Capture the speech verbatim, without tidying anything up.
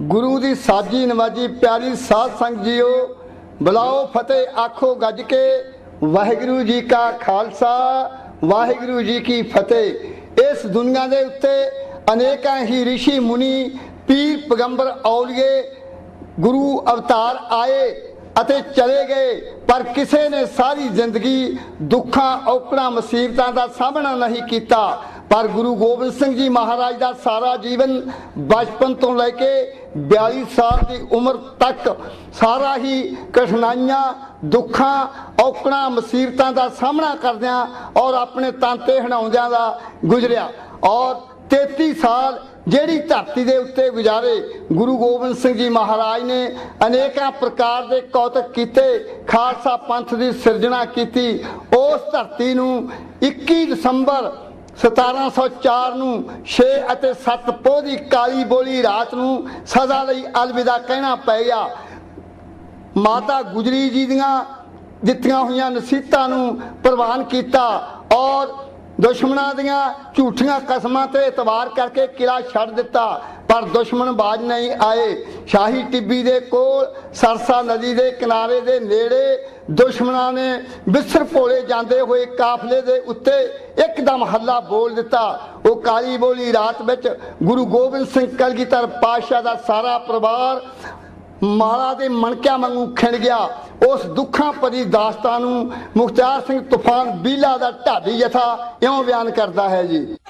गुरु दी साजी नवाजी प्यारी साध संग जीओ, बुलाओ फतेह आखो गज के, वाहिगुरु जी का खालसा वाहिगुरु जी की फतेह। इस दुनिया के उत्ते अनेकां ही ऋषि मुनि पीर पैगंबर औलिए गुरु अवतार आए अते चले गए, पर किसी ने सारी जिंदगी दुखा औकड़ा मुसीबतों का सामना नहीं किया। पर गुरु गोबिंद सिंह जी महाराज का सारा जीवन बचपन तो लैके बयालीस साल की उम्र तक सारा ही कठिनाइयां दुखा औकड़ा मुसीबतों का सामना करदियां और अपने तांते हणाउंदियां दा गुजरिया। और तेती साल ਜਿਹੜੀ धरती के उत्ते गुजारे गुरु गोबिंद सिंह जी महाराज ने अनेकों प्रकार के कौतक किए, खालसा पंथ की सिरजना की। उस धरती नूं इक्की दसंबर सतारा सौ चार नूं छे अते सत्त पोह की काली बोली रात नूं सदा लई अलविदा कहना पै गया। माता गुजरी जी दियां दित्तियां होईयां नसीहतां नूं प्रवान किया और दुश्मनों दियां झूठियां कसमां ते एतबार करके किला छड़ दिता, पर दुश्मन बाज नहीं आए। शाही टिब्बी दे कोल सरसा नदी के किनारे दे नेड़े दुश्मनों ने बिसर भोले जाते हुए काफले दे उत्ते एकदम हल्ला बोल दिता। वो काली बोली रात विच गुरु गोबिंद सिंह कलगीधर पातशाह का सारा परिवार माला के मणकिया वांगू खिंड गया। उस दुखा भरी दास्तान मुख्तार सिंह तूफान बीला का ढाडी जथा इउं बयान करता है जी।